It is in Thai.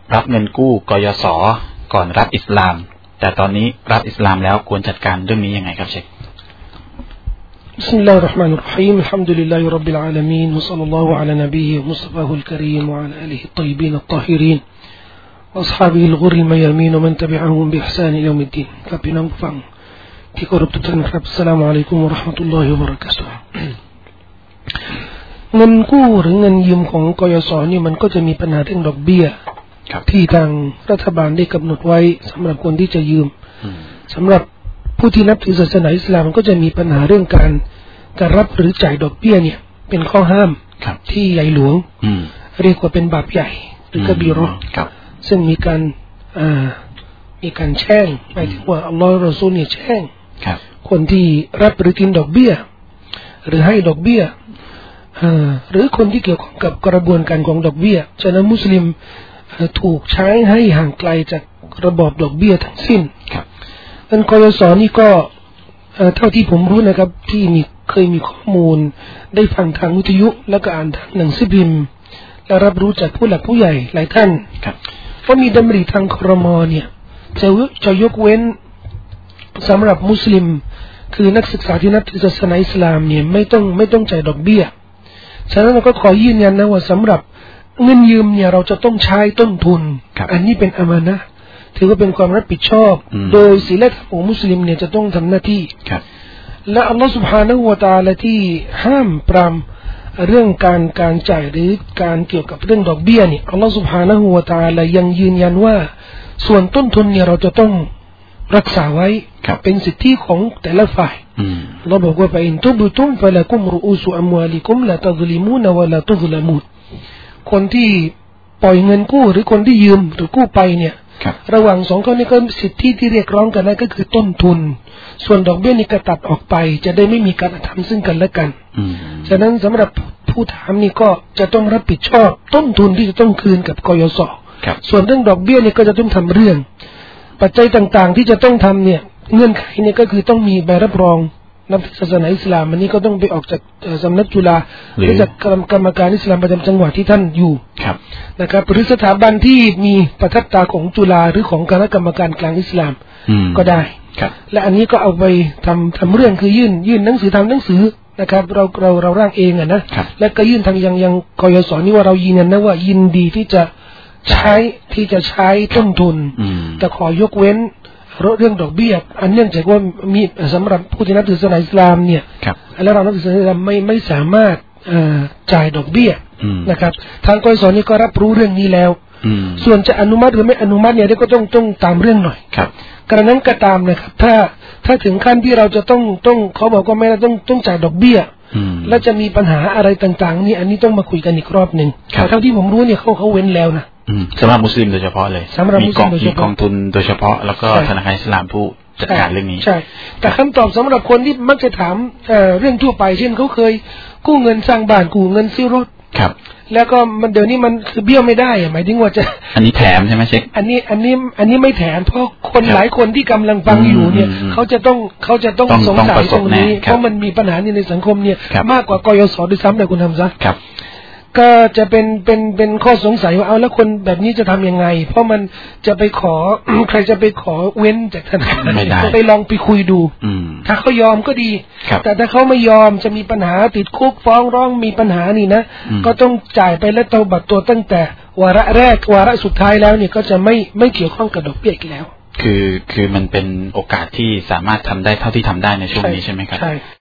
รับเงินกู้กยศก่อนรับอิสลามแต่ตอนนี้รับอิสลามแล้วควรจัดการเรื่องนี้ยังไงครับเชค بسم الله الرحمن الرحيم الحمد لله رب العالمين وصلى الله على نبيه ومصطفاه الكريم وعلى آله الطيبين الطاهرين وأصحابه الغر الميامين ومن تبعهم بإحسان إلى يوم الدين ครับพี่น้องฟังที่เคารพทุกท่านครับอัสสลามุอะลัยกุมวะเราะห์มะตุลลอฮิวะบะเราะกาตุฮ์เงินกู้หรือเงินยืมของกยศนี่มันก็จะมีปัญหาเรื่องดอกเบี้ยที่ทางรัฐบาลได้กำหนดไว้สำหรับคนที่จะยืมสำหรับผู้ที่นับถือศาสนาอิสลามมันก็จะมีปัญหาเรื่องการรับหรือจ่ายดอกเบี้ยเนี่ยเป็นข้อห้ามที่ใหญ่หลวงเรียกว่าเป็นบาปใหญ่หรือกบีเราะห์ซึ่งมีการแช่งหมายถึงว่าอัลลอฮฺรอซูลเนี่ยแช่งคนที่รับหรือกินดอกเบี้ยหรือให้ดอกเบี้ยหรือคนที่เกี่ยวข้องกับกระบวนการของดอกเบี้ยฉะนั้นมุสลิมถูกใช้ให้ห่างไกลจากระบอบดอกเบี้ยทั้งสิ้นอันกยศนี่ก็เท่าที่ผมรู้นะครับที่เคยมีข้อมูลได้ฟังทางวิทยุแล้วก็อ่านทางหนังสือพิมพ์และรับรู้จากผู้หลักผู้ใหญ่หลายท่านว่ามีดำริทางครม.เนี่ยจะยกเว้นสำหรับมุสลิมคือนักศึกษาที่นับถือศาสนาอิสลามเนี่ยไม่ต้องจ่ายดอกเบี้ยฉะนั้นเราก็ขอยืนยันนะว่าสำหรับเงินยืมเนี่ยเราจะต้องใช้ต้นทุนอันนี้เป็นอามานะห์ถือว่าเป็นความรับผิดชอบโดยศีลธรรมของมุสลิมเนี่ยจะต้องทำหน้าที่และอัลลอฮฺ سبحانه และ تعالى ที่ห้ามปรามเรื่องการจ่ายหรือการเกี่ยวกับเรื่องดอกเบี้ยเนี่ยอัลลอฮฺ سبحانه และ تعالى ยังยืนยันว่าส่วนต้นทุนเนี่ยเราจะต้องรักษาไว้เป็นสิทธิของแต่ละฝ่ายเราบอกว่าอินตุบตุมฟะละกุมรุอูซุอัมวาลิกุมลาตัซลิมูนวะลาตุซลามูนคนที่ปล่อยเงินกู้หรือคนที่ยืมหรือกู้ไปเนี่ยระหว่างสองคนนี้ก็สิทธิที่เรียกร้องกันนั่นก็คือต้นทุนส่วนดอกเบี้ยนี่ก็ตัดออกไปจะได้ไม่มีการทำซึ่งกันและกันฉะนั้นสำหรับผู้ถามนี่ก็จะต้องรับผิดชอบต้นทุนที่จะต้องคืนกับกยศส่วนเรื่องดอกเบี้ยนี่ก็จะต้องทำเรื่องปัจจัยต่างๆที่จะต้องทำเนี่ยเงื่อนไขเนี่ยก็คือต้องมีใบรับรองนับศาสนาอิสลามอันนี้ก็ต้องไปออกจากสำนักจุฬาหรือจากกรรมการอิสลามประจำจังหวัดที่ท่านอยู่นะครับหรือสถาบันที่มีประทับตาของจุฬาหรือของคณะกรรมการกลางอิสลามก็ได้และอันนี้ก็เอาไปทำเรื่องคือยื่นหนังสือทำหนังสือนะครับเราร่างเองนะและก็ยื่นทางยังกยศนี่ว่าเรายืนยันนะว่ายินดีที่จะใช้ต้นทุนแต่ขอยกเว้นเรื่องดอกเบี้ยอันเนื่องจากว่ามีสำหรับผู้ที่นับถือศาสนาอิสลามเนี่ยและเรานับถือศาสนาอิสลามไม่สามารถจ่ายดอกเบี้ยนะครับทางกยศนี่ก็รับรู้เรื่องนี้แล้วส่วนจะอนุมัติหรือไม่อนุมัติเนี่ยก็ต้องตามเรื่องหน่อยกระนั้นก็ตามนะครับถ้าถึงขั้นที่เราจะต้องเขาบอกว่าไม่ต้องจ่ายดอกเบี้ยและจะมีปัญหาอะไรต่างๆนี่อันนี้ต้องมาคุยกันอีกรอบนึงแต่เท่าที่ผมรู้เนี่ยเขาเว้นแล้วนะสำหรับมุสลิมโดยเฉพาะเลยมีกองทุนโดยเฉพาะแล้วก็ธนาคารอิสลามผู้จัดการเรื่องนี้ใช่แต่คำตอบสำหรับคนที่มักจะถามเรื่องทั่วไปเช่นเขาเคยกู้เงินสร้างบ้านกู้เงินซื้อรถแล้วก็มันเดี๋ยวนี้มันคือเบี้ยวไม่ได้หมายถึงว่าจะอันนี้แถมใช่ไหมเช็คอันนี้ไม่แถมเพราะคนหลายคนที่กำลังฟังอยู่เนี่ยเขาจะต้องสงสัยตรงนี้เพราะมันมีปัญหาในสังคมเนี่ยมากกว่ากยศด้วยซ้ำเลยคุณทำซะก็จะเป็นข้อสงสัยว่าเอาแล้วคนแบบนี้จะทำยังไงเพราะมันจะไปขอ ใครจะไปขอเว้นจากธนาคารไปลองไปคุยดูถ้าเขายอมก็ดีแต่ถ้าเขาไม่ยอมจะมีปัญหาติดคุกฟ้องร้องมีปัญหานี่นะก็ต้องจ่ายไปและเตาบัตรตัวตั้งแต่วาระแรกวาระสุดท้ายแล้วเนี่ยก็จะไม่เกี่ยวข้องกับดอกเบี้ยอีกแล้วคือมันเป็นโอกาสที่สามารถทำได้เท่าที่ทำได้ในช่วงนี้ใช่ไหมครับ